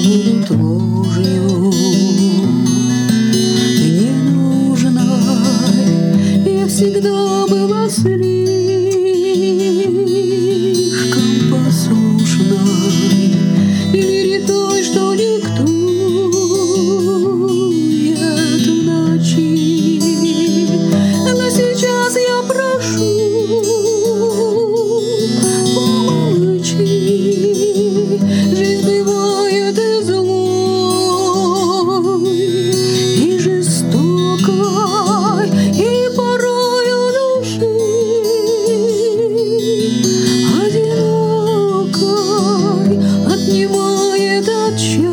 будут ложью. Ты не нужна, я всегда была слишком послушной, лире той, что диктует в ночи. Но сейчас я прошу, помолчи. Жизнь бывает и злой, и жестокой, и порою души одинокой отнимает от счастья